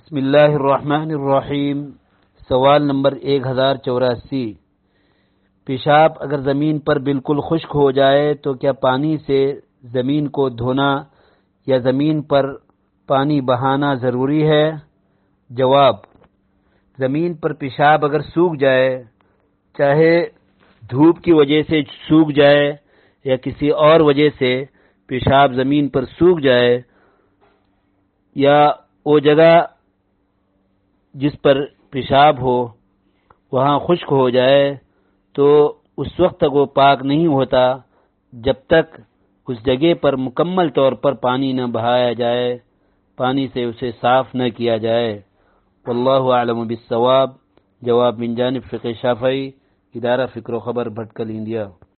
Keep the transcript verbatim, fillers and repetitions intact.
बिस्मिल्लाहिर्रहमानिर्रहीम। सवाल नंबर एक हजार चौरासी। पेशाब अगर ज़मीन पर बिल्कुल खुश्क हो जाए तो क्या पानी से ज़मीन को धोना या ज़मीन पर पानी बहाना ज़रूरी है? जवाब, ज़मीन पर पेशाब अगर सूख जाए, चाहे धूप की वजह से सूख जाए या किसी और वजह से पेशाब ज़मीन पर सूख जाए, या वो जगह जिस पर पेशाब हो वहाँ खुश्क हो जाए, तो उस वक्त तक वो पाक नहीं होता जब तक उस जगह पर मुकम्मल तौर पर पानी न बहाया जाए, पानी से उसे साफ न किया जाए। वल्लाहु आलम बिस्सवाब। जवाब मिन जानिब फ़िक़्ह शाफ़ई, इदारा फ़िक्र ख़बर, भटकल, इंडिया।